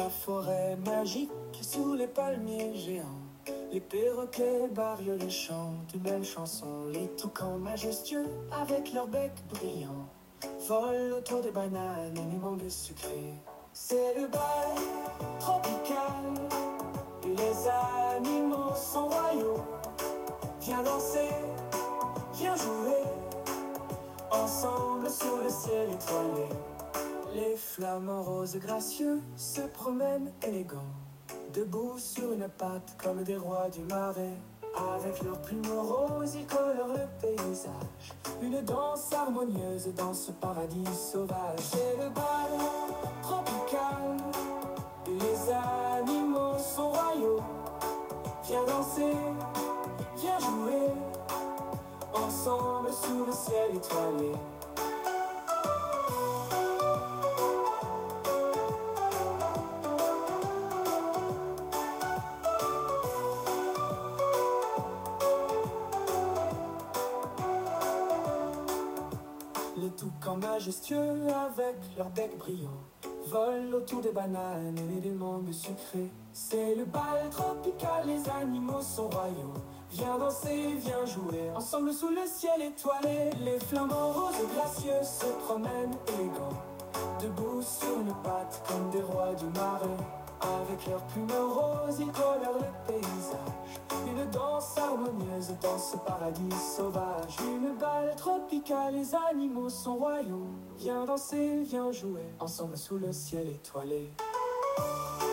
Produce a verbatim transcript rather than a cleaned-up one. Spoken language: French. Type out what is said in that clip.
la forêt magique, sous les palmiers géants, les perroquets bariolent et chantent une même chanson. Les toucans majestueux, avec leur bec brillant, volent autour des bananes et des mangues sucrées. C'est le bal tropical, et les animaux sont royaux. Viens danser, viens jouer, ensemble sous le ciel étoilé. Les flamants roses gracieux se promènent élégants, debout sur une patte comme des rois du marais. Avec leurs plumes roses, ils colorent le paysage, une danse harmonieuse dans ce paradis sauvage. C'est le bal tropical, les animaux sont royaux. Viens danser, viens jouer, ensemble sous le ciel étoilé. Les toucans majestueux avec leur bec brillant volent autour des bananes et des mangues sucrées. C'est le bal tropical, les animaux sont royaux. Viens danser, viens jouer, ensemble sous le ciel étoilé. Les flamants roses gracieux se promènent élégants, debout sur une patte comme des rois du marais. Avec leurs plumes roses, ils colorent le paysage, une danse harmonieuse dans ce paradis sauvage. Une balle tropicale, les animaux sont royaux. Viens danser, viens jouer, ensemble sous le ciel étoilé.